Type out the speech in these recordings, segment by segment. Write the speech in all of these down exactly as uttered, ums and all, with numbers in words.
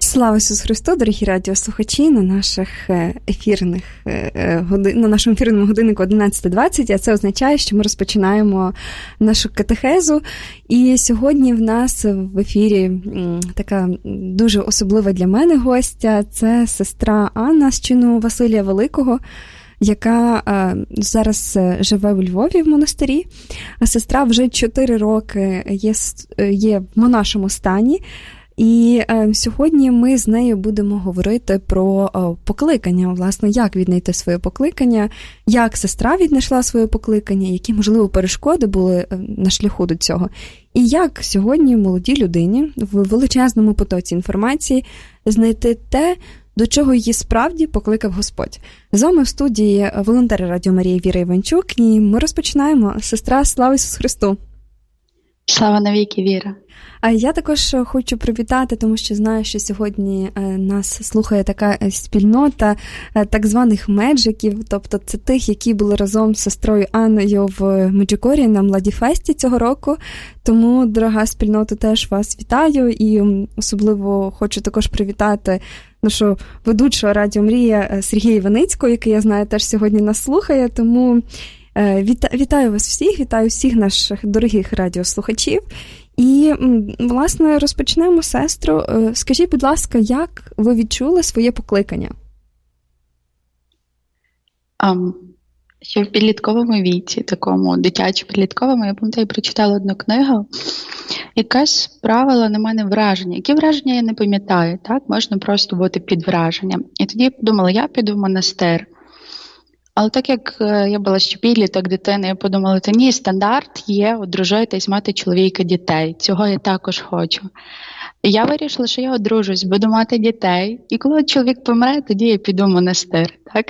Слава Ісусу Христу, дорогі радіослухачі, на наших ефірних годин, на нашому ефірному годиннику одинадцята двадцять, а це означає, що ми розпочинаємо нашу катехезу. І сьогодні в нас в ефірі така дуже особлива для мене гостя, це сестра Анна з чину Василія Великого, яка зараз живе у Львові в монастирі. Сестра вже чотири роки є, є в монашому стані. І е, сьогодні ми з нею будемо говорити про е, покликання, власне, як віднайти своє покликання, як сестра віднайшла своє покликання, які, можливо, перешкоди були на шляху до цього. І як сьогодні молодій людині в величезному потоці інформації знайти те, до чого її справді покликав Господь. З вами в студії волонтери Радіо Марія Віра Іванчук, і ми розпочинаємо. Сестра, слава Ісусу Христу! Слава навіки, Віра! А я також хочу привітати, тому що знаю, що сьогодні нас слухає така спільнота так званих меджиків, тобто це тих, які були разом з сестрою Анною в Меджикорі на Младіфесті цього року. Тому, дорога спільнота, теж вас вітаю і особливо хочу також привітати нашу ведучого Радіо Мрія Сергія Іваницького, який, я знаю, теж сьогодні нас слухає, тому вітаю вас всіх, вітаю всіх наших дорогих радіослухачів. І, власне, розпочнемо, сестру. Скажіть, будь ласка, як ви відчули своє покликання? Um, ще в підлітковому віці, такому дитячо-підлітковому, я пам'ятаю, прочитала одну книгу, яка справила на мене враження. Які враження я не пам'ятаю, так? Можна просто бути під враженням. І тоді я подумала, я піду в монастир. Але так як я була ще підліток, дитина, я подумала, то ні, стандарт є одружитись, мати чоловіка, дітей. Цього я також хочу. І я вирішила, що я одружусь, буду мати дітей. І коли чоловік помре, тоді я піду в монастир. Так?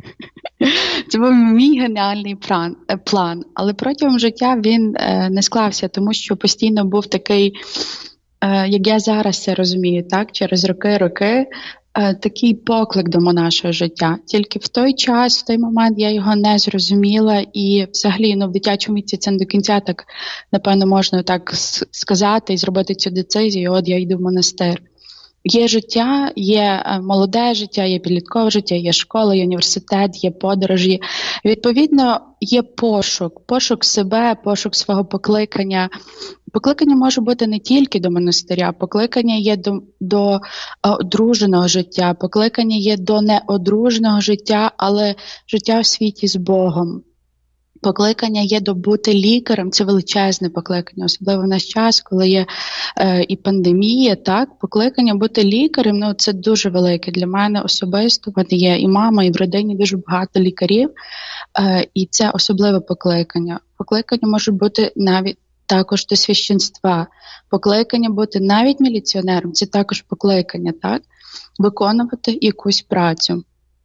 Це був мій геніальний план. Але протягом життя він не склався, тому що постійно був такий, як я зараз це розумію, так? Через роки-роки, такий поклик до монашого життя. Тільки в той час, в той момент я його не зрозуміла і взагалі ну, в дитячому віці це не до кінця так, напевно, можна так сказати і зробити цю децизію, от я йду в монастир. Є життя, є молоде життя, є підліткове життя, є школа, є університет, є подорожі. Відповідно, є пошук, пошук себе, пошук свого покликання. Покликання може бути не тільки до монастиря, покликання є до, до одруженого життя, покликання є до неодруженого життя, але життя в світі з Богом. Покликання є до бути лікарем, це величезне покликання, особливо в наш час, коли є е, і пандемія, так, покликання бути лікарем, ну це дуже велике для мене особисто, в мене є і мама, і в родині дуже багато лікарів, е, і це особливе покликання. Покликання може бути навіть також до священства, покликання бути навіть міліціонером, це також покликання, так, виконувати якусь працю.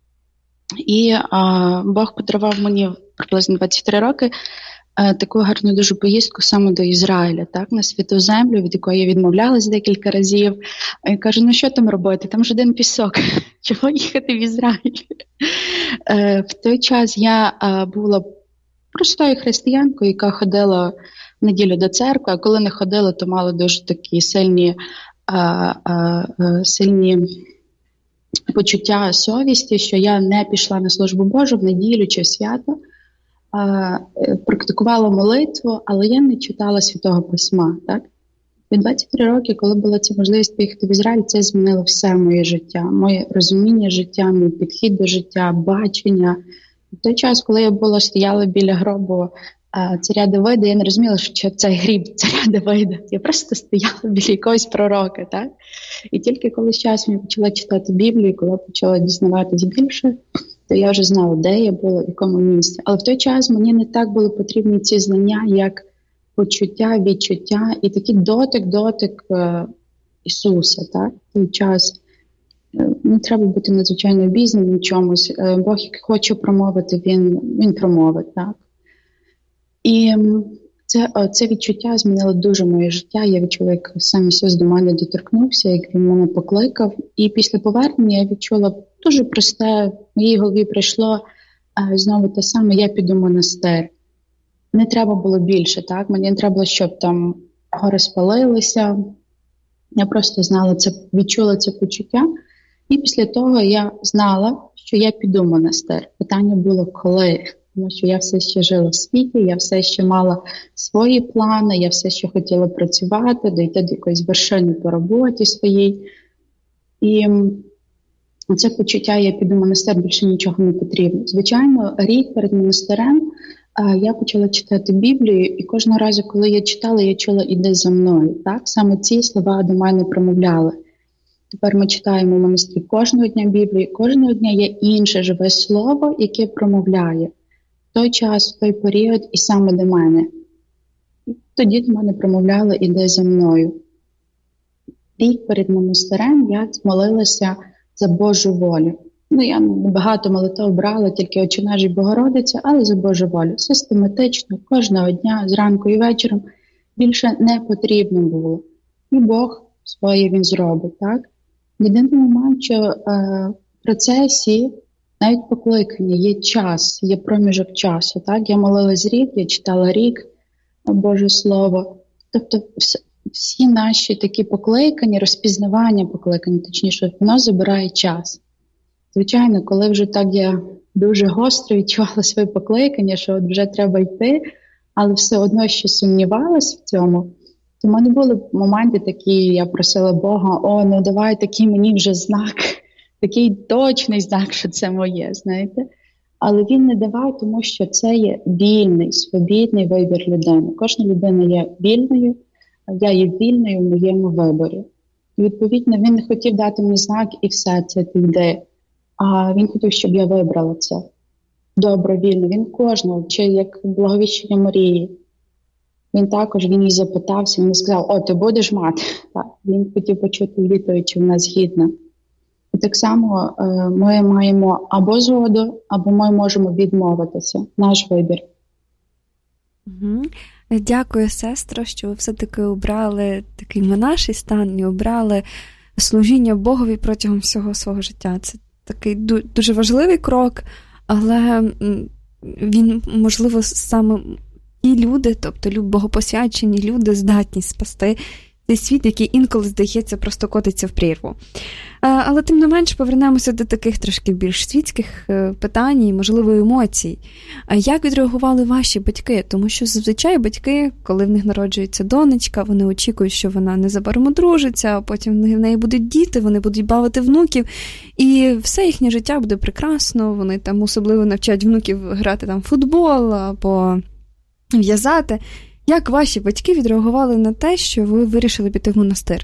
І а, Бог подарував мені приблизно двадцять три роки а, таку гарну дуже поїздку саме до Ізраїля, так, на Святу Землю, від якої я відмовлялась декілька разів. А я кажу, ну що там робити? Там ж один пісок. Чого їхати в Ізраїль? А, в той час я а, була простою християнкою, яка ходила в неділю до церкви, а коли не ходила, то мала дуже такі сильні, а, а, а, сильні почуття совісті, що я не пішла на службу Божу в неділю чи в свято, а, практикувала молитву, але я не читала Святого Письма. Так? Від двадцять три роки, коли була ця можливість поїхати в Ізраїль, це змінило все моє життя, моє розуміння життя, мій підхід до життя, бачення. В той час, коли я була, стояла біля гробу а, царя Давида, я не розуміла, що це гріб царя Давида. Я просто стояла біля якогось пророка. Так? І тільки коли з часом я почала читати Біблію, коли я почала дізнаватись більше, то я вже знала, де я була, в якому місці. Але в той час мені не так були потрібні ці знання, як почуття, відчуття і такий дотик-дотик е, Ісуса. Так? В той час не треба бути надзвичайно обізнаним в чомусь. Бог, як хоче промовити, він, він промовить. Так? І це, це відчуття змінило дуже моє життя. Я відчула, як сам Ісус до мене доторкнувся, як Він мене покликав. І після повернення я відчула дуже просте, в моїй голові прийшло знову те саме, я піду в монастир. Не треба було більше, так? Мені не треба було, щоб там гори спалилися, Я просто знала це, відчула це почуття. І після того я знала, що я піду в монастир. Питання було коли, тому що я все ще жила в світі, я все ще мала свої плани, я все ще хотіла працювати, дійти до якоїсь вершини по роботі своїй. І це почуття, я піду в монастир, більше нічого не потрібно. Звичайно, рік перед монастирем я почала читати Біблію, і кожного разу, коли я читала, я чула «Іди за мною». Так? Саме ці слова до мене промовляли. Тепер ми читаємо в монастирі кожного дня Біблію, кожного дня є інше живе слово, яке промовляє в той час, в той період і саме до мене. І тоді до мене промовляли «Іди за мною». Рік перед монастирем я молилася за Божу волю. Ну, я багато молитв брала, тільки «Отче наш» і Богородиця, але за Божу волю. Систематично, кожного дня, зранку і вечором більше не потрібно було. І Бог своє Він зробить, так? Єдиний момент, що е, в процесі, навіть покликання, є час, є проміжок часу, так? Я молилась рік, я читала рік Боже Слово. Тобто всі наші такі покликання, розпізнавання покликання, точніше, воно забирає час. Звичайно, коли вже так я дуже гостро відчувала своє покликання, що от вже треба йти, але все одно ще сумнівалась в цьому, то в мене були моменти такі, я просила Бога, о, ну давай такий мені вже знак, такий точний знак, що це моє, знаєте. Але він не давав, тому що це є вільний, свобідний вибір людини. Кожна людина є вільною, я є вільною в моєму виборі. І, відповідно, він не хотів дати мені знак і все, це ти йди. А він хотів, щоб я вибрала це добровільно. Він кожного, чи як благовіщення Марії. Він також, він її запитався, він сказав, о, ти будеш мати? Так, він хотів почути відповідь, чи вона згідна. І так само е, ми маємо або згоду, або ми можемо відмовитися. Наш вибір. Угу. Дякую, сестро, що ви все-таки обрали такий монаший стан і обрали служіння Богові протягом всього свого життя. Це такий дуже важливий крок, але він, можливо, саме ті люди, тобто богопосвячені люди, здатні спасти цей світ, який інколи, здається, просто котиться в прірву. Але тим не менш повернемося до таких трошки більш світських питань і, можливо, емоцій. Як відреагували ваші батьки? Тому що зазвичай батьки, коли в них народжується донечка, вони очікують, що вона незабаром одружиться, а потім в неї будуть діти, вони будуть бавити внуків, і все їхнє життя буде прекрасно, вони там особливо навчають внуків грати там в футбол або в'язати. Як ваші батьки відреагували на те, що ви вирішили піти в монастир?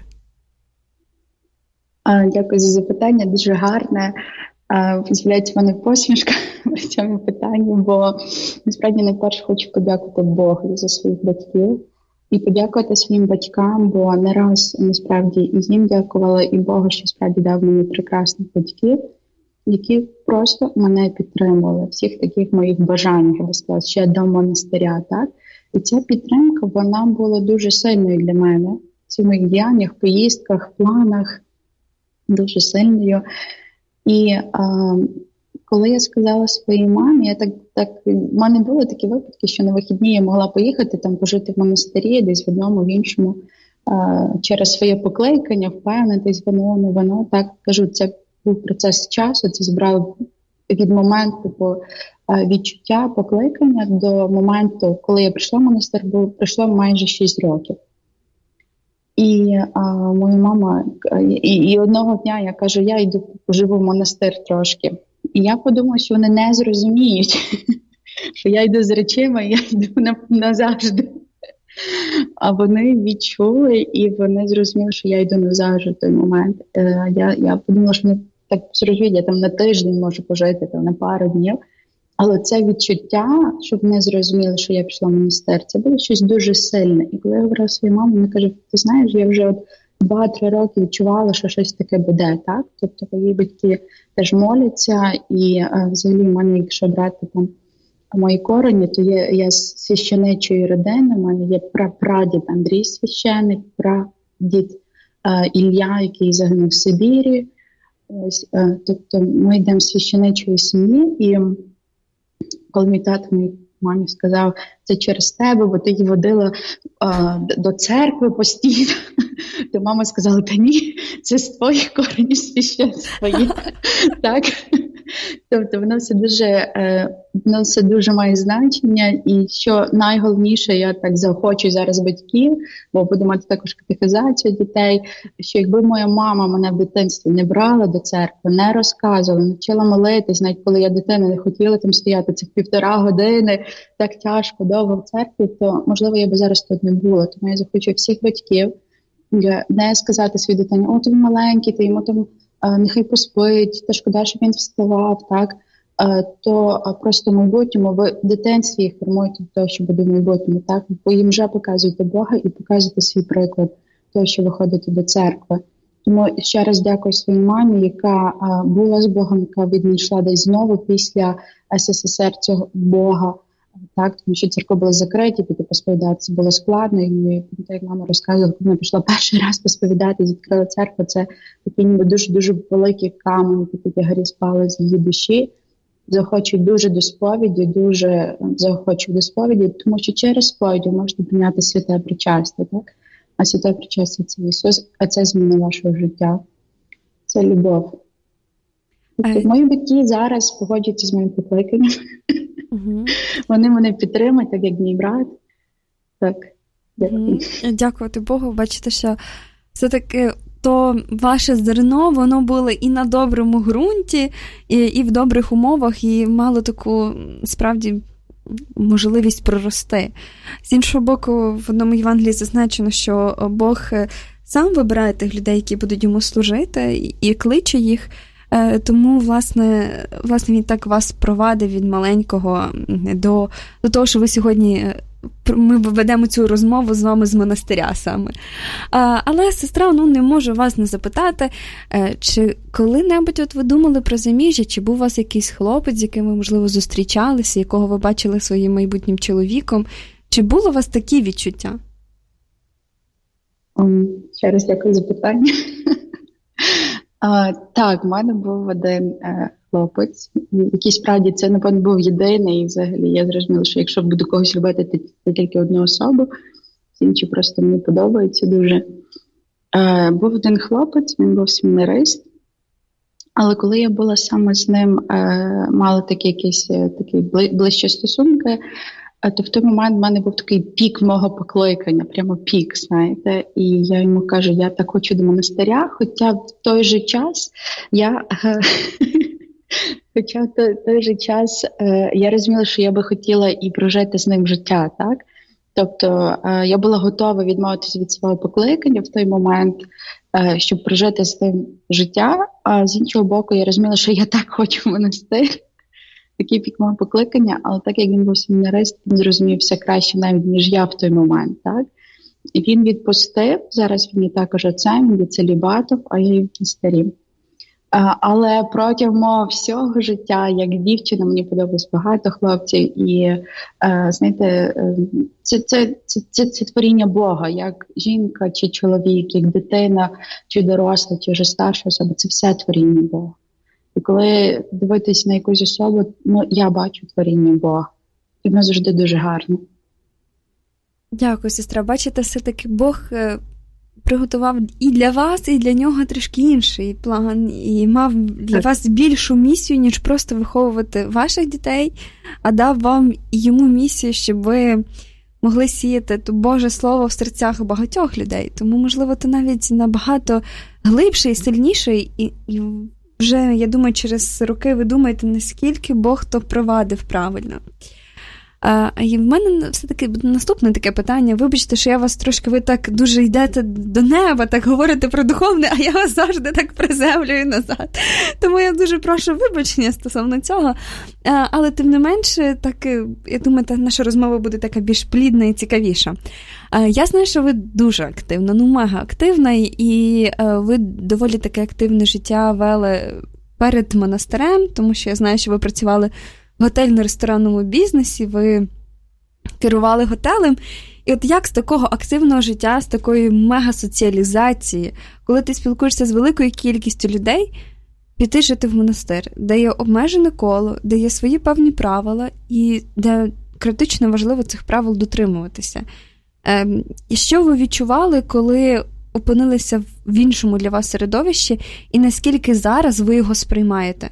Дякую за запитання, дуже гарне. З'являється в мене посмішка в цьому питанні, бо насправді найперше хочу подякувати Богу за своїх батьків і подякувати своїм батькам, бо не раз насправді і їм дякувала, і Богу, що справді дав мені прекрасних батьків, які просто мене підтримували в всіх таких моїх бажаннях, я би сказала, ще до монастиря, так? І ця підтримка, вона була дуже сильною для мене. В цих моїх діяннях, поїздках, планах, дуже сильною. І а, коли я сказала своїй мамі, я так, так, в мене були такі випадки, що на вихідні я могла поїхати, там, пожити в монастирі, десь в одному, в іншому, а, через своє покликання, впевнитись, воно, не воно. Так, кажу, це був процес часу, це збрало від моменту по відчуття, покликання до моменту, коли я прийшла в монастир, було, пройшло майже шість років. І а, моя мама, і, і одного дня я кажу, я йду, поживу в монастир трошки. І я подумала, що вони не зрозуміють, що я йду з речима, і я йду назавжди. А вони відчули, і вони зрозуміли, що я йду назавжди в той момент. Е, я, я подумала, що вони так зрозуміють, я там на тиждень можу пожити, там на пару днів. Але це відчуття, щоб вони зрозуміли, що я пішла в монастир, це було щось дуже сильне. І коли я говорила своїй мамі, вона каже, ти знаєш, я вже от два-три роки відчувала, що щось таке буде, так? Тобто мої батьки теж моляться, і а, взагалі в мене, якщо брати там мої корені, то є, я з священичої родини, в мене є прапрадід Андрій священик, прадід а, Ілля, який загинув в Сибірі. Ось, а, тобто ми йдемо з священичої сім'ї, і коли мій тато, мій мамі сказав, це через тебе, бо ти її водила а, до церкви постійно. То мама сказала, та ні, це з твоїх коренів священства є. Так? Тобто воно все дуже, воно все дуже має значення, і що найголовніше, я так заохочую зараз батьків, бо буду мати також катехизацію дітей, що якби моя мама мене в дитинстві не брала до церкви, не розказувала, не вчила молитись, навіть коли я дитина не хотіла там стояти цих півтора години, так тяжко, довго в церкві, то, можливо, я би зараз тут не була. Тому я захочу всіх батьків не сказати своїй дитині, о, ти маленький, ти йому там нехай поспить, та шкода, щоб він вставав, так, то просто в майбутньому, в дитинстві їх формуйте до того, що буде в майбутньому, так, бо їм вже показуєте Бога і показуєте свій приклад того, що ви ходите до церкви. Тому ще раз дякую своїй мамі, яка була з Богом, яка відійшла десь знову після ес ес ес ер цього Бога, так, тому що церкви були закриті, піти посповідатися було складно, і як мама розказувала, коли вона пішла перший раз посповідатися, відкрила церкву, це такий ніби дуже-дуже великий камінь, який тягарі спали з її душі. Захочуть дуже до сповіді, дуже захочуть до сповіді, тому що через сповідь можна прийняти святе причастя, так? А святе причастя – це Ісус, а це зміна вашого життя. Це любов. Тобто, мої батьки зараз погодяться з моїм покликанням. Угу. Вони мене підтримують, так як мій брат. Так, дякую. Угу. Дякувати Богу. Бачите, що все-таки то ваше зерно, воно було і на доброму ґрунті, і, і в добрих умовах, і мало таку, справді, можливість прорости. З іншого боку, в одному Євангелії зазначено, що Бог сам вибирає тих людей, які будуть йому служити, і, і кличе їх. Тому, власне, власне, він так вас провадив від маленького до, до того, що ви сьогодні, ми ведемо цю розмову з вами з монастиря саме. Але, сестра, ну, не можу вас не запитати, чи коли-небудь от ви думали про заміжжя, чи був у вас якийсь хлопець, з яким ви, можливо, зустрічалися, якого ви бачили своїм майбутнім чоловіком? Чи було у вас такі відчуття? Um, ще раз дякую за питання. А, так, в мене був один е, хлопець, який справді це, напевно, був єдиний, і взагалі я зрозуміла, що якщо буду когось любити, то, то тільки одну особу, інші просто мені подобаються дуже. Е, був один хлопець, він був семінарист, але коли я була саме з ним, е, мала такі якісь такі ближчі стосунки, то в той момент в мене був такий пік мого покликання, прямо пік, знаєте. І я йому кажу, я так хочу до монастиря, хоча в той же час я, хоча в той, той же час я розуміла, що я би хотіла і прожити з ним життя, так? Тобто я була готова відмовитися від свого покликання в той момент, щоб прожити з ним життя, а з іншого боку я розуміла, що я так хочу в монастир. Такий пік мого покликання, але так як він був семінарист, він зрозумів все краще навіть, ніж я в той момент, так? І він відпустив, зараз він є також отцем, він є целібатом, а я є в монастирі. Але протягом мого всього життя, як дівчина, мені подобалось багато хлопців, і, знаєте, це, це, це, це, це творіння Бога, як жінка чи чоловік, як дитина, чи доросла, чи вже старша особа, це все творіння Бога. І коли дивитись на якусь особу, ну, я бачу творіння Бога. І воно завжди дуже гарно. Дякую, сестра. Бачите, все-таки Бог приготував і для вас, і для нього трішки інший план. І мав для так. вас більшу місію, ніж просто виховувати ваших дітей, а дав вам і йому місію, щоб ви могли сіяти то Боже Слово в серцях багатьох людей. Тому, можливо, це навіть набагато глибший, сильніший і, і вже, я думаю, через роки ви думаєте, наскільки Бог то провадив правильно. А, і в мене все-таки наступне таке питання. Вибачте, що я вас трошки, ви так дуже йдете до неба, так говорите про духовне, а я вас завжди так приземлюю назад. Тому я дуже прошу вибачення стосовно цього. А, але тим не менше, так, я думаю, та наша розмова буде така більш плідна і цікавіша. А, я знаю, що ви дуже активна, ну мега активна, і а, ви доволі таке активне життя вели перед монастирем, тому що я знаю, що ви працювали в готельно-ресторанному бізнесі, ви керували готелем. І от як з такого активного життя, з такої мега-соціалізації, коли ти спілкуєшся з великою кількістю людей, піти жити в монастир, де є обмежене коло, де є свої певні правила, і де критично важливо цих правил дотримуватися. І що ви відчували, коли опинилися в іншому для вас середовищі, і наскільки зараз ви його сприймаєте?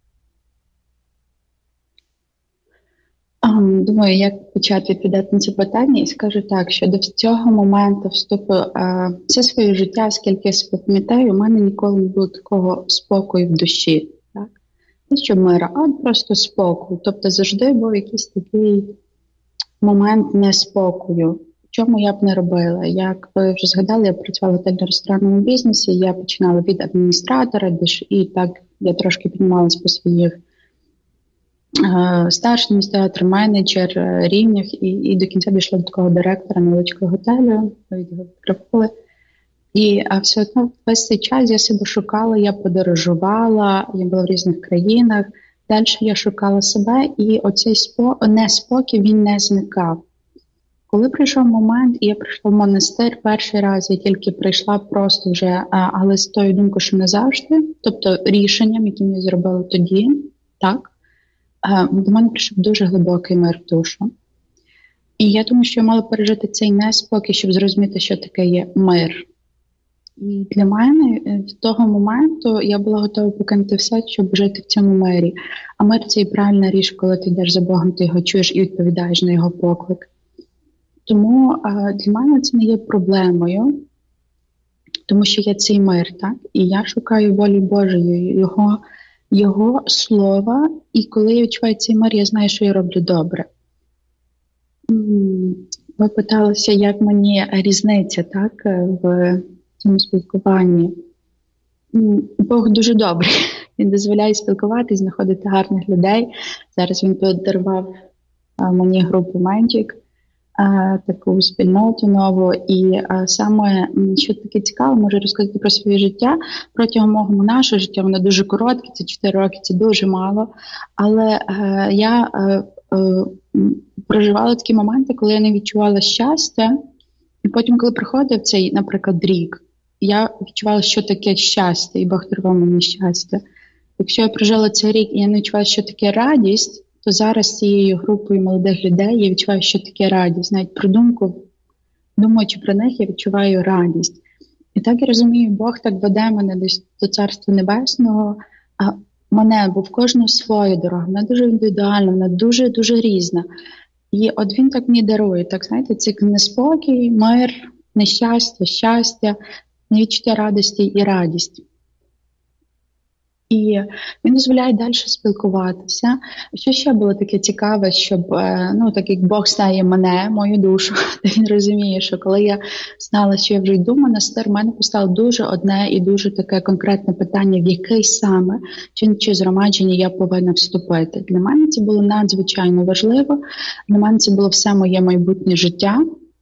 Думаю, як почати відповідати на це питання, і скажу так, що до цього моменту вступу все своє життя, скільки я себе пам'ятаю, у мене ніколи не було такого спокою в душі. Так? Не що мира, а просто спокою. Тобто завжди був якийсь такий момент неспокою. В чому я б не робила? Як ви вже згадали, я працювала в готельно-ресторанному бізнесі, я починала від адміністратора, і так я трошки піднімалася по своїх старший адміністратор, менеджер рівнях, і, і до кінця дійшла до такого директора невеличкого готелю, відграфували. І а все одно весь цей час я себе шукала, я подорожувала, я була в різних країнах, далі я шукала себе, і оцей спо... неспокій, він не зникав. Коли прийшов момент, і я прийшла в монастир, перший раз я тільки прийшла просто вже, але з тою думкою, що не завжди, тобто рішенням, яким я зробила тоді, так, до мене прийшов дуже глибокий мир в душу. І я думаю, що я мала пережити цей неспокій, щоб зрозуміти, що таке є мир. І для мене з того моменту я була готова покинути все, щоб жити в цьому мирі. А мир – це і правильна річ, коли ти йдеш за Богом, ти його чуєш і відповідаєш на його поклик. Тому а, для мене це не є проблемою, тому що є цей мир, так? І я шукаю волі Божої, його, його слова, і коли я відчуваю цей мир, я знаю, що я роблю добре. Ви питалися, як мені різниця, так, в цьому спілкуванні. Бог дуже добрий. Він дозволяє спілкуватись, знаходити гарних людей. Зараз він подарував мені групу Magic, таку спільноту нову. І саме, що таке цікаво, можу розказати про своє життя. Протягом мого нашого життя, воно дуже коротке, це чотири роки, це дуже мало. Але я проживала такі моменти, коли я не відчувала щастя. І потім, коли приходив цей, наприклад, рік, я відчувала, що таке щастя, і Бог дарував мені щастя. Якщо я прожила цей рік і я не відчувала, що таке радість, то зараз з цією групою молодих людей я відчуваю, що таке радість. Навіть про думку, думаючи про них, я відчуваю радість. І так я розумію, Бог так веде мене десь до Царства Небесного, а мене, бо в кожну свою дорогу, вона дуже індивідуальна, вона дуже-дуже різна. І от він так мені дарує, так, знаєте, це неспокій, мир, нещастя, щастя, невідчуття радості і радість. І він дозволяє далі спілкуватися. Що ще було таке цікаве, щоб, ну, так як Бог знає мене, мою душу, то він розуміє, що коли я знала, що я вже йду в монастир, в мене постало дуже одне і дуже таке конкретне питання, в який саме чи, чи згромадження я повинна вступити. Для мене це було надзвичайно важливо, для мене це було все моє майбутнє життя.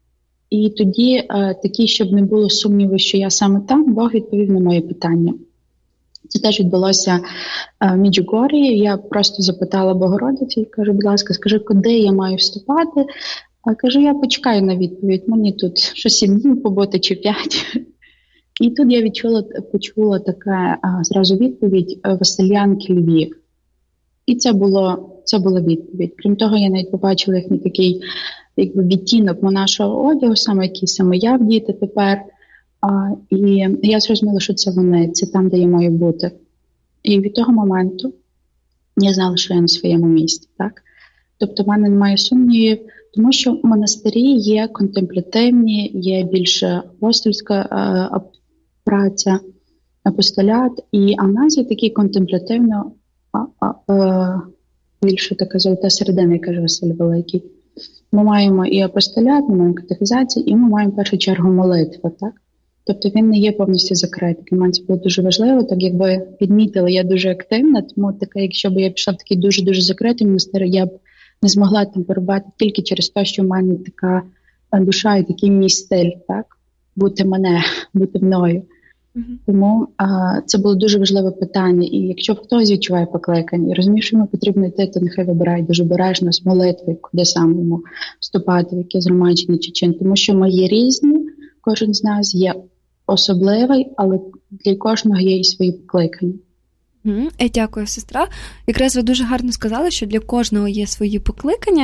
І тоді, е, такі, щоб не було сумніву, що я саме там, Бог відповів на моє питання. Це теж відбулося в Меджугор'ї. Я просто запитала Богородиці і кажу, будь ласка, скажи, куди я маю вступати? А кажу, я почекаю на відповідь, мені тут що сім днів побути чи п'ять. І тут я відчула, почула така зразу відповідь Василянки Львів. І це було, це була відповідь. Крім того, я навіть побачила їхній такий якби відтінок нашого одягу, саме який саме я вдіти тепер. А, і я зрозуміла, що це вони, це там, де я маю бути. І від того моменту я знала, що я на своєму місці. Так? Тобто в мене немає сумнівів, тому що в монастирі є контемплятивні, є більше апостольська а, праця, апостолят, і, а в нас є такі контемплятивно, а, а, а, більше така золота середина, як каже Василь Великий. Ми маємо і апостолят, ми маємо катехізацію, і ми маємо в першу чергу молитву, так? Тобто він не є повністю закритий. Для мене це було дуже важливо, так як ви підмітили, я дуже активна, тому таке, якщо б я пішла в такий дуже-дуже закритий монастир, я б не змогла там перебувати тільки через те, що в мене така душа і такий мій стиль, так? Бути мене, бути мною. Mm-hmm. Тому а, це було дуже важливе питання. І якщо хтось відчуває покликання і розуміє, що йому потрібно йти, то нехай вибирає дуже обережно з молитви, куди саме йому вступати, в яке згромадження чи чин. Тому що ми є різні, кожен з нас є особливий, але для кожного є і свої покликання. Mm, дякую, сестра. Якраз ви дуже гарно сказали, що для кожного є свої покликання.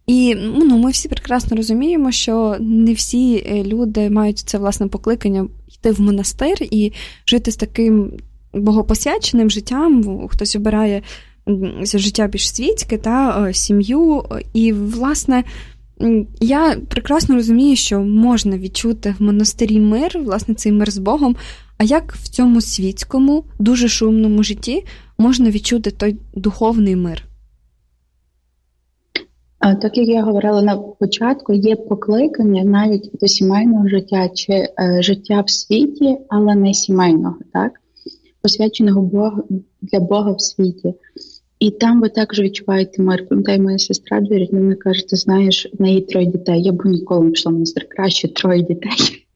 І ну, ми всі прекрасно розуміємо, що не всі люди мають це власне покликання йти в монастир і жити з таким богопосвяченим життям. Хтось обирає життя більш світське, та сім'ю. І, власне, я прекрасно розумію, що можна відчути в монастирі мир, власне, цей мир з Богом, а як в цьому світському, дуже шумному житті можна відчути той духовний мир? Так, як я говорила на початку, є покликання навіть до сімейного життя чи е, життя в світі, але не сімейного, так? Посвяченого Бога, для Бога в світі. І там ви також відчуваєте мир. Пам'ятаю, моя сестра двірить, вона каже, ти знаєш, в неї троє дітей. Я б ніколи не пішла в монастир. Краще троє дітей.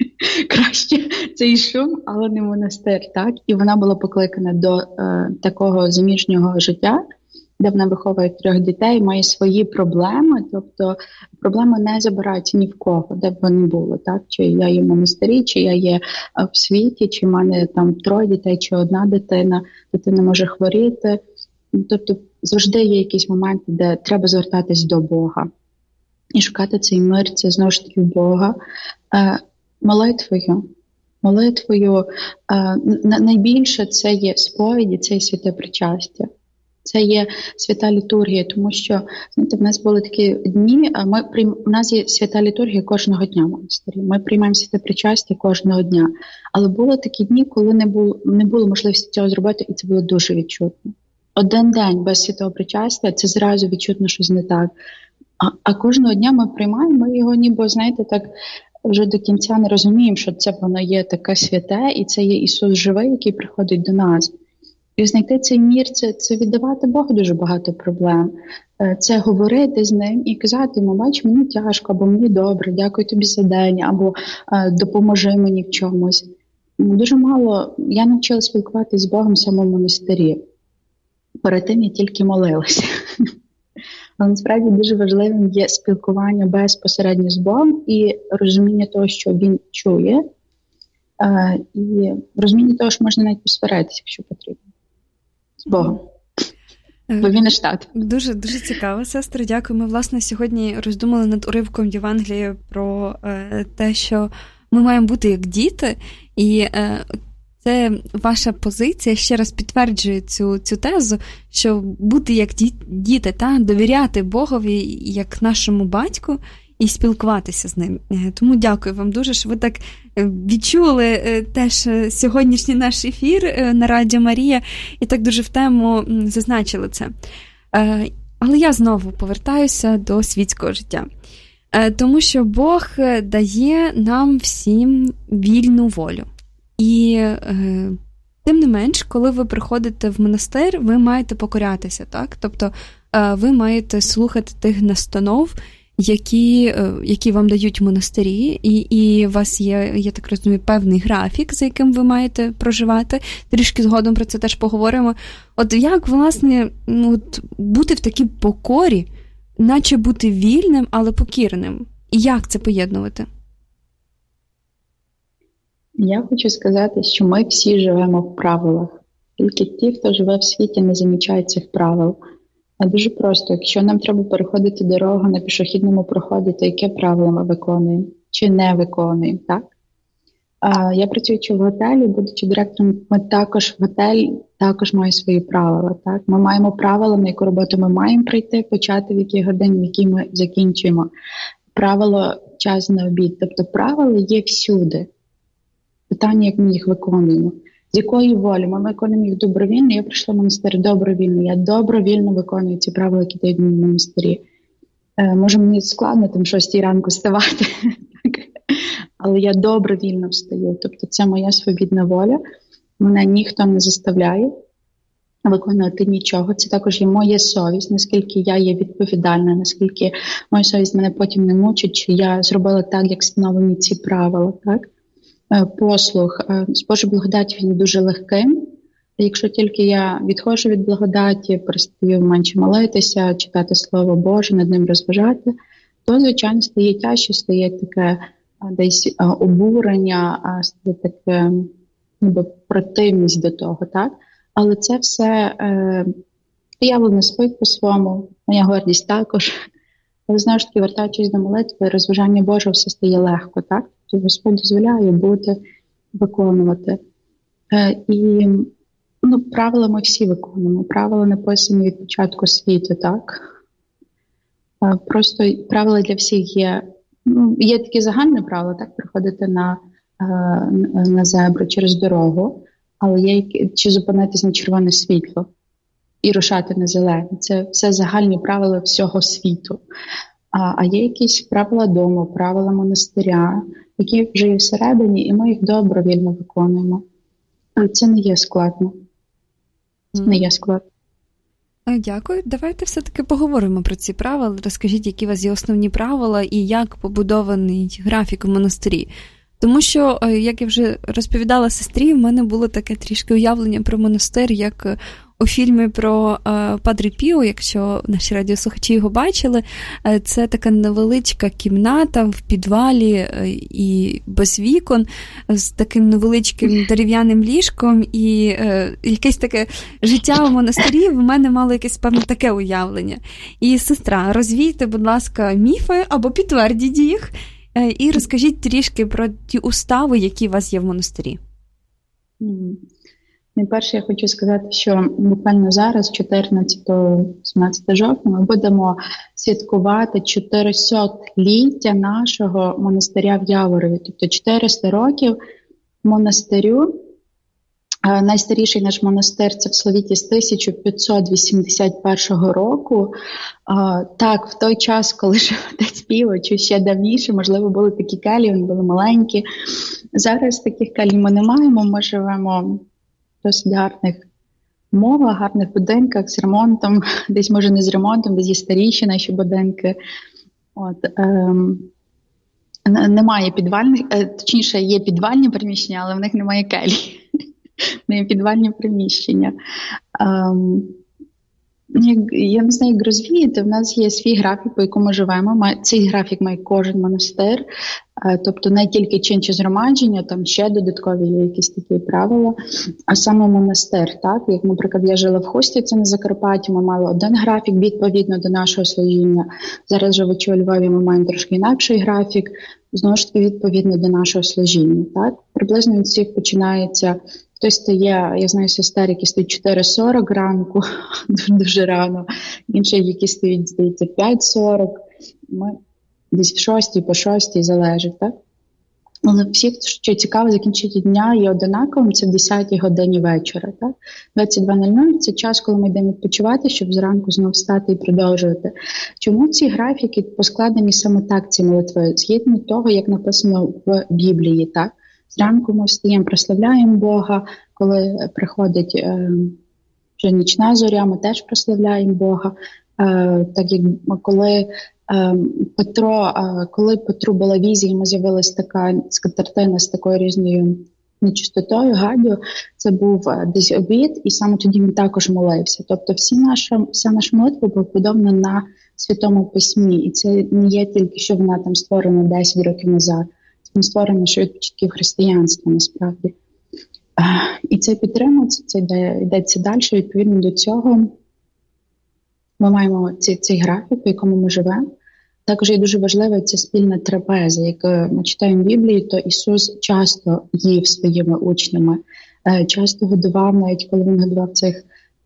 Краще цей шум, але не монастир, так? І вона була покликана до е, такого заміжнього життя, де вона виховує трьох дітей, має свої проблеми, тобто проблеми не забираються ні в кого, де б вони були, так? Чи я є в монастирі, чи я є в світі, чи в мене там троє дітей, чи одна дитина, дитина може хворіти. Тобто завжди є якісь моменти, де треба звертатись до Бога і шукати цей мир, це знову ж таки Бога. Е, молитвою, молитвою е, найбільше це є сповіді, це є святе причастя. Це є свята літургія, тому що, знаєте, в нас були такі дні, а ми прийм... у нас є свята літургія кожного дня в монастирі. Ми приймаємо святе причастя кожного дня. Але були такі дні, коли не було, не було можливості цього зробити, і це було дуже відчутно. Один день без святого причастя, це зразу відчутно щось не так. А, а кожного дня ми приймаємо, ми його ніби, знаєте, так вже до кінця не розуміємо, що це воно є таке святе, і це є Ісус живий, який приходить до нас. І знайти цей мір, це, це віддавати Богу дуже багато проблем. Це говорити з ним і казати йому, бач, мені тяжко, або мені добре, дякую тобі за день, або е, допоможи мені в чомусь. Дуже мало, я навчилася спілкуватися з Богом в самому монастирі. Перед тим я тільки молилася. Але насправді дуже важливим є спілкування безпосередньо з Богом і розуміння того, що Він чує, е, і розуміння того, що можна навіть посваритися, якщо потрібно. З Богом. Бо він не штат. Дуже, дуже цікаво, сестро. Дякую. Ми, власне, сьогодні роздумали над уривком Євангелія про е, те, що ми маємо бути як діти, і е, це ваша позиція ще раз підтверджує цю, цю тезу, що бути як діти, та, довіряти Богові як нашому батьку і спілкуватися з ним. Тому дякую вам дуже, що ви так відчули теж сьогоднішній наш ефір на Радіо Марія і так дуже в тему зазначили це. Але я знову повертаюся до світського життя. Тому що Бог дає нам всім вільну волю. І е, тим не менш, коли ви приходите в монастир, ви маєте покорятися, так? Тобто е, ви маєте слухати тих настанов, які, е, які вам дають монастирі, і, і у вас є, я так розумію, певний графік, за яким ви маєте проживати. Трішки згодом про це теж поговоримо. От як, власне, ну, от, бути в такій покорі, наче бути вільним, але покірним? І як це поєднувати? Я хочу сказати, що ми всі живемо в правилах. Тільки ті, хто живе в світі, не замічають цих правил. А дуже просто, якщо нам треба переходити дорогу на пішохідному проході, то яке правило ми виконуємо? Чи не виконуємо, так? А, я працюючи в готелі, будучи директором, ми також, готель також має свої правила, так? Ми маємо правила, на яку роботу ми маємо прийти, почати в якій годині, в якій ми закінчуємо. Правило час на обід. Тобто правила є всюди. Питання, як ми їх виконуємо. З якої волі? Ми виконуємо їх добровільно. Я прийшла в монастир добровільно. Я добровільно виконую ці правила, які дають мені в монастирі. Е, може, мені складно там шостій ранку вставати, але я добровільно встаю. Тобто це моя свобідна воля. Мене ніхто не заставляє виконувати нічого. Це також є моя совість, наскільки я є відповідальна, наскільки моя совість мене потім не мучить, чи я зробила так, як встановлені ці правила, так? Послух. З Божої благодаті він дуже легким. Якщо тільки я відходжу від благодаті, перестаю менше молитися, читати Слово Боже, над ним розважати, то, звичайно, стає тяжче, стає таке десь обурення, стає таке ніби противність до того, так? Але це все, е, я не спить по-своєму, моя гордість також. Але, знову ж таки, вертаючись до молитви, розважання Божого все стає легко, так? Тобто Господь дозволяє бути, виконувати. Е, і ну, правила ми всі виконуємо. Правила написані від початку світу, так? Е, просто правила для всіх є. Ну, є такі загальні правила, так? Приходити на, е, на зебру через дорогу, але є чи зупинитись на червоне світло і рушати на зелене. Це все загальні правила всього світу. А, а є якісь правила дому, правила монастиря, які вже є всередині, і ми їх добровільно виконуємо. Але це не є складно. Це не є складно. Дякую. Давайте все-таки поговоримо про ці правила. Розкажіть, які у вас є основні правила і як побудований графік у монастирі. Тому що, як я вже розповідала сестрі, в мене було таке трішки уявлення про монастир, як у фільмі про Падре Піо, якщо наші радіослухачі його бачили, це така невеличка кімната в підвалі і без вікон, з таким невеличким дерев'яним ліжком, і е, якесь таке життя в монастирі в мене мало якесь, певно, таке уявлення. І, сестра, розвійте, будь ласка, міфи або підтвердіть їх, і розкажіть трішки про ті устави, які у вас є в монастирі. Найперше, я хочу сказати, що буквально зараз, чотирнадцятого-сімнадцятого жовтня, ми будемо святкувати чотирисотліття нашого монастиря в Яворові. Тобто чотириста років монастирю. Найстаріший наш монастир – це в Словіті з тисяча п'ятсот вісімдесят першого року. Так, в той час, коли жив отець Піо, чи ще давніше, можливо, були такі келії, вони були маленькі. Зараз таких келій ми не маємо, ми живемо в досить гарних умовах, гарних будинках з ремонтом, десь, може, не з ремонтом, десь є старіші наші будинки. От, ем, немає підвальних, точніше, є підвальні приміщення, але в них немає келій. Не підвальні приміщення. Um, я не знаю, як розвіяти. В нас є свій графік, по якому живемо. Цей графік має кожен монастир. Тобто не тільки чин чи згромадження, там ще додаткові є якісь такі правила, а саме монастир. Так? Як, наприклад, я жила в Хусті, це на Закарпатті, ми мали один графік відповідно до нашого служіння. Зараз, живучи у Львові, ми маємо трошки інакший графік, знову ж таки, відповідно до нашого служіння. Так? Приблизно від всіх починається. Хтось стає, я знаю сестер, які стоять чотири сорок ранку, дуже рано, інші, які стоять, здається, п'ять сорок, ми десь в шостій, по шостій залежить, так? Але всіх, що цікаво, закінчити дня є одинаковим, це в десятій годині вечора, так? двадцять два нуль нуль – це час, коли ми йдемо відпочивати, щоб зранку знову встати і продовжувати. Чому ці графіки поскладені саме так, ці молитви? Згідно того, як написано в Біблії, так? Зранку ми встаємо, прославляємо Бога, коли приходить е, вже нічна зоря, ми теж прославляємо Бога. Е, так як коли е, Петро, е, коли Петру була візія, йому з'явилася така скатертина з такою різною нечистотою, гаддю, це був десь обід, і саме тоді він також молився. Тобто всі наша, вся наша молитва була побудована на Святому Письмі, і це не є тільки, що вона там створена десять років назад. Він створений ще від початків християнства, насправді. І це підтримується, це йде, йдеться далі. Відповідно до цього ми маємо цей, цей графік, по якому ми живемо. Також є дуже важлива ця спільна трапеза. Як ми читаємо в Біблії, то Ісус часто їв своїми учнями, часто годував, навіть коли Він годував цих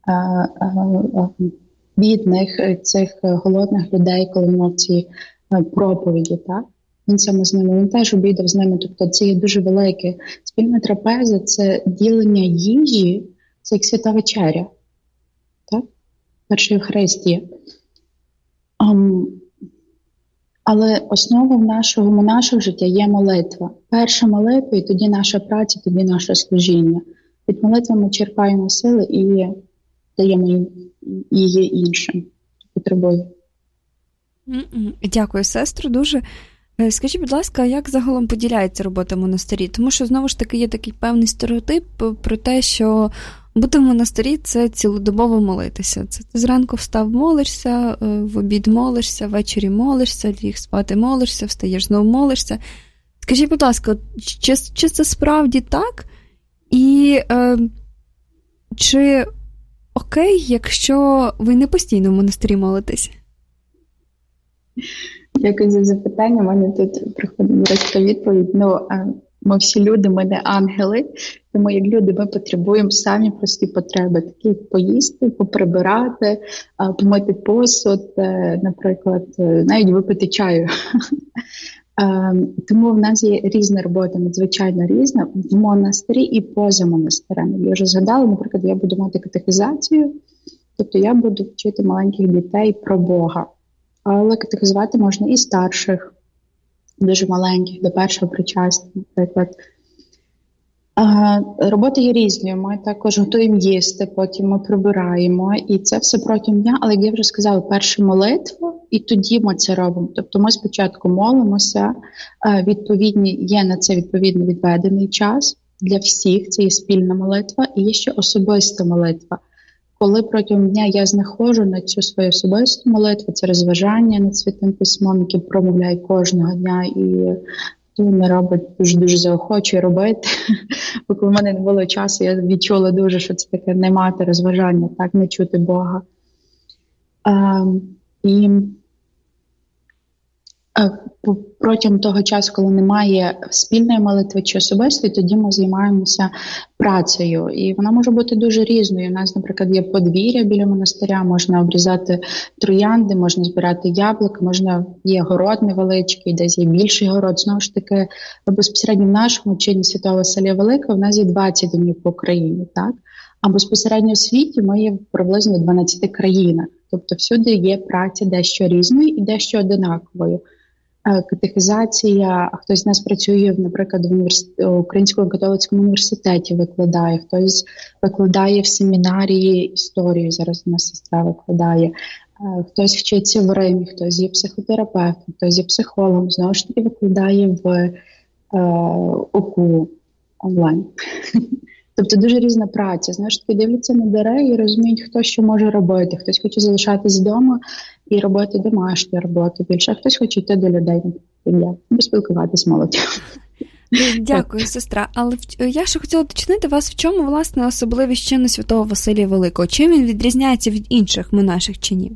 бідних, цих голодних людей, коли Він мав ці проповіді, так? Він саме з ними, він теж обідав з ними, тобто це є дуже велике. Спільна трапеза – це ділення їжі, це як свята вечеря, так? Перша Євхаристія. Um, але основою нашого, нашого життя є молитва. Перша молитва, і тоді наша праця, тоді наше служіння. Від молитви ми черпаємо сили і даємо її іншим, хто потребує. Дякую, сестру, дуже. Скажіть, будь ласка, як загалом поділяється робота в монастирі? Тому що, знову ж таки, є такий певний стереотип про те, що бути в монастирі – це цілодобово молитися. Це ти зранку встав, молишся, в обід молишся, ввечері молишся, ліг спати молишся, встаєш, знову молишся. Скажіть, будь ласка, чи, чи це справді так? І е, чи окей, якщо ви не постійно в монастирі молитесь? Дякую за запитання. У мене тут приходить така відповідь. Ну, ми всі люди, ми не ангели, тому як люди ми потребуємо самі прості потреби, такі як поїсти, поприбирати, помити посуд, наприклад, навіть випити чаю. Тому в нас є різна робота, надзвичайно різна, в монастирі і поза монастирем. Я вже згадала, наприклад, я буду мати катехізацію, тобто я буду вчити маленьких дітей про Бога. Але катехізувати можна і старших, дуже маленьких, до першого причастя, наприклад. Роботи є різні, ми також готуємо їсти, потім ми прибираємо, і це все протягом дня, але, як я вже сказала, перша молитва, і тоді ми це робимо. Тобто ми спочатку молимося, відповідні, є на це відповідно відведений час для всіх, це є спільна молитва, і є ще особиста молитва. Коли протягом дня я знаходжу на цю свою особисту молитву, це розважання над Святим Письмом, яке промовляю кожного дня, і не робить дуже-дуже заохочує робити. Бо коли в мене не було часу, я відчула дуже, що це таке не мати розважання, так, не чути Бога. А, і а, протягом того часу, коли немає спільної молитви чи особистої, тоді ми займаємося працею. І вона може бути дуже різною. У нас, наприклад, є подвір'я біля монастиря, можна обрізати троянди, можна збирати яблука, можна, є город невеличкий, десь є більший город. Знову ж таки, безпосередньо в нашому чині Святого Василія Великого в нас є двадцять домів по Україні, так? А безпосередньо у світі ми є приблизно в дванадцяти країнах. Тобто всюди є праця дещо різною і дещо одинаковою. Катехізація, хтось з нас працює, наприклад, в університеті, Українському католицькому університеті викладає, хтось викладає в семінарії історію, зараз у нас сестра викладає, хтось вчиться в Римі, хтось є психотерапевтом, хтось є психологом, знову ж таки викладає в е, ОКУ онлайн. Тобто дуже різна праця. Знову ж таки дивляться на дари і розуміють, хто що може робити. Хтось хоче залишатись вдома і робити домашню роботу більше, а хтось хоче йти до людей, наприклад, спілкуватись з молоддю. Дякую, сестра. Але я ще хотіла уточнити вас, в чому, власне, особливість чину Святого Василія Великого? Чим він відрізняється від інших монаших чинів?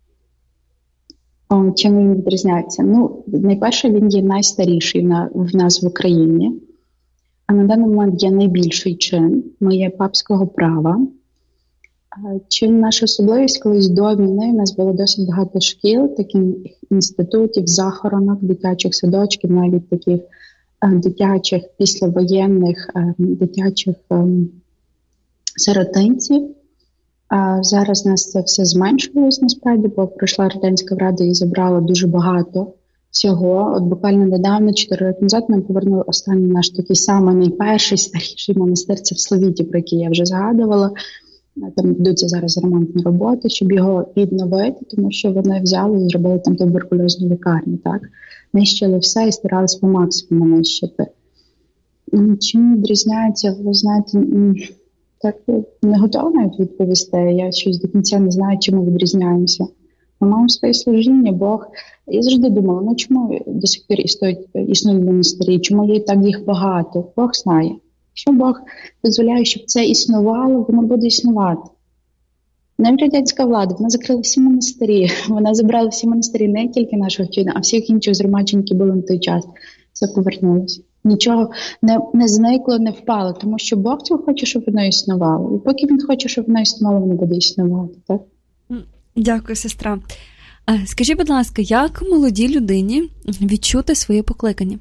О, чим він відрізняється? Ну, найперше, він є найстаріший на, в нас в Україні. А на даний момент є найбільший чин. Ми є папського права. Чин наша особливість, колись до війни у нас було досить багато шкіл, таких інститутів, захоронок, дитячих садочків, навіть таких дитячих післявоєнних дитячих сиротинців. А зараз у нас це все зменшилось насправді, бо прийшла Радянська Рада і забрала дуже багато всього. От буквально недавно, чотири роки назад, ми повернули останній наш такий самий найперший, старіший монастир, це в Словіті, про який я вже згадувала. Там ведуться зараз ремонтні роботи, щоб його відновити, тому що вони взяли і зробили там туберкульозну лікарню, так? Нищили все і старалися по максимуму нищити. Чим відрізняється, ви знаєте, так не готова навіть відповісти. Я щось до кінця не знаю, чим ми відрізняємося. Ми маємо своє служіння, Бог. Я завжди думала, ну чому до сих пір існують монастирі, чому є так їх багато? Бог знає. Якщо Бог дозволяє, щоб це існувало, воно буде існувати. Навіть радянська влада, вона закрила всі монастирі, вона забрала всі монастирі, не тільки нашого вчення, а всіх інших зромачень, які були на той час. Все повернулося. Нічого не, не зникло, не впало, тому що Бог цього хоче, щоб воно існувало. І поки Він хоче, щоб воно існувало, воно буде існувати. Так? Дякую, сестра. Скажіть, будь ласка, як молодій людині відчути своє покликання?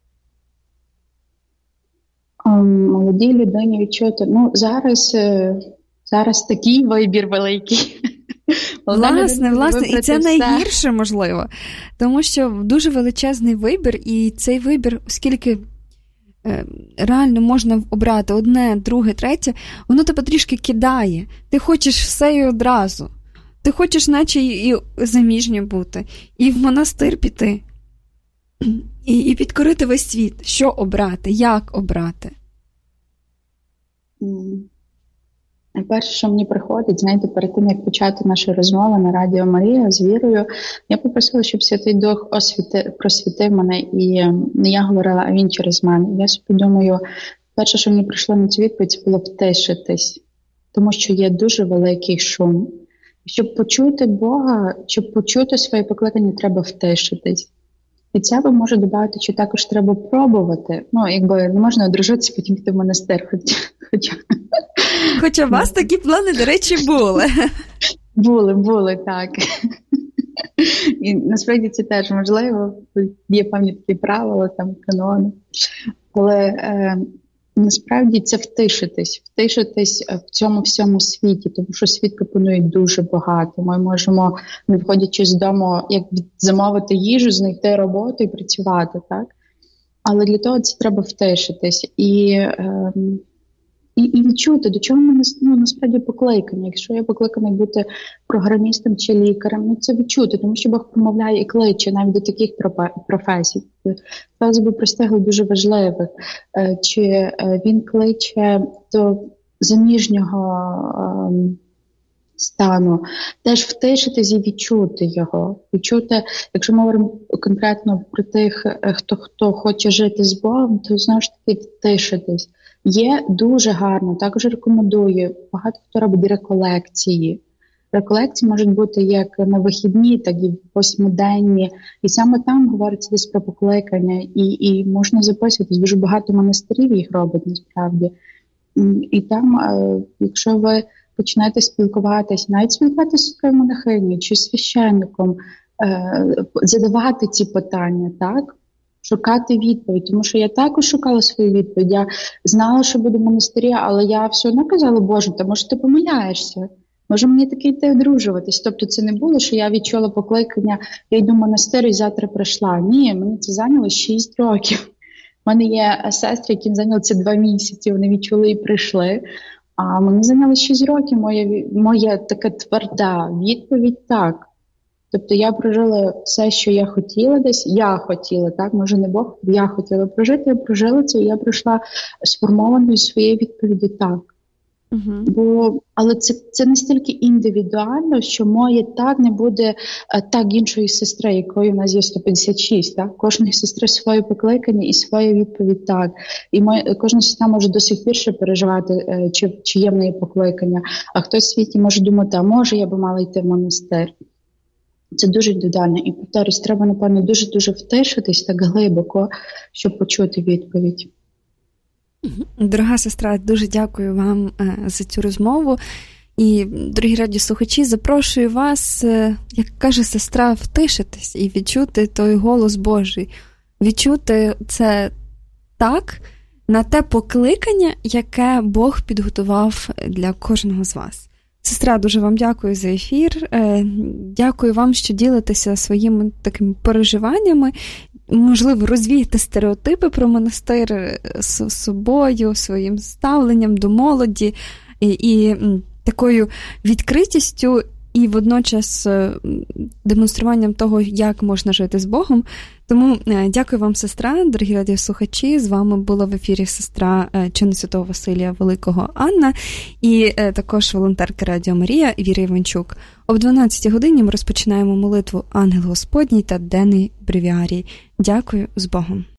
Молодій людині відчути, ну, зараз, зараз такий вибір великий. Власне, власне, і це все. Найгірше, можливо, тому що дуже величезний вибір, і цей вибір, оскільки е, реально можна обрати одне, друге, третє, воно тебе трішки кидає. Ти хочеш все і одразу. Ти хочеш наче і заміжньою бути, і в монастир піти, і, і підкорити весь світ. Що обрати, як обрати? Найперше, що мені приходить, знаєте, перед тим, як почати нашу розмову на Радіо Марія з вірою, я попросила, щоб Святий Дух освіти, просвітив мене, і не я говорила, а Він через мене. Я собі думаю, перше, що мені прийшло на цю відповідь, це було втишитись, тому що є дуже великий шум, Щоб почути Бога, щоб почути своє покликання, треба втишитись. І це ви може додати, що також треба пробувати. Ну, якби не можна одружитися, потім йти в монастир. Хоча, Хоча у вас такі плани, до речі, були. Були, були, так. І насправді це теж можливо. Є певні такі правила, там, канони. Але е, насправді це втишитись. Втишитись в цьому всьому світі, тому що світ пропонує дуже багато. Ми можемо, не виходячи з дому, як замовити їжу, знайти роботу і працювати, так? Але для того це треба втишитись. І... Е, І, і відчути, до чого ми ну, насправді покликані. Якщо я покликаний бути програмістом чи лікарем, ну це відчути, тому що Бог промовляє і кличе навіть до таких професій. Фразу простих, дуже важливих. Чи він кличе до заміжнього ем, стану, теж втишитись і відчути його. Відчути, якщо ми говоримо конкретно про тих, хто, хто хоче жити з Богом, то знову ж таки втишитись. Є дуже гарно, також рекомендую, багато хто робить реколекції. Реколекції можуть бути як на вихідні, так і восьмиденні. І саме там говориться десь про покликання. І, і можна записуватись, дуже багато монастирів їх робить насправді. І там, якщо ви почнете спілкуватися, навіть спілкуватися з своєю монахинею чи священником, задавати ці питання, так? Шукати відповідь, тому що я також шукала свою відповідь. Я знала, що буду в монастирі, але я все одно казала, Боже, та може ти помиляєшся? Може мені таки йти одружуватись? Тобто це не було, що я відчула покликання, я йду в монастир і завтра прийшла. Ні, мені це зайняло шість років. У мене є сестри, яким зайняло це два місяці, вони відчули і прийшли. А мені зайняло шість років, моя, моя така тверда відповідь так. Тобто я прожила все, що я хотіла десь, я хотіла, так, може не Бог, я хотіла прожити, я прожила це, і я прийшла сформованою своєю відповіді так. Uh-huh. Бо, але це, це настільки індивідуально, що моє так не буде а, так іншої сестри, якої в нас є сто п'ятдесят шість, так? Кожної сестри своє покликання і своя відповідь так. І моя, кожна сестра може до сих пір ще переживати, е, чи, чи є в неї покликання, а хтось в світі може думати, а може я би мала йти в монастир. Це дуже індивідуально. І, повторюсь, треба, напевно, дуже-дуже втишитись так глибоко, щоб почути відповідь. Дорога сестра, дуже дякую вам за цю розмову. І, дорогі радіослухачі, запрошую вас, як каже сестра, втишитись і відчути той голос Божий. Відчути це так, на те покликання, яке Бог підготував для кожного з вас. Сестра, дуже вам дякую за ефір. Дякую вам, що ділитеся своїми такими переживаннями. Можливо, розвіяти стереотипи про монастир з собою, своїм ставленням до молоді і, і такою відкритістю і водночас демонструванням того, як можна жити з Богом. Тому дякую вам, сестра, дорогі радіослухачі. З вами була в ефірі сестра чину святого Василія Великого Анна і також волонтерка Радіо Марія Віра Іванчук. Об дванадцятій годині ми розпочинаємо молитву Ангел Господній та денний бревіарій. Дякую, з Богом.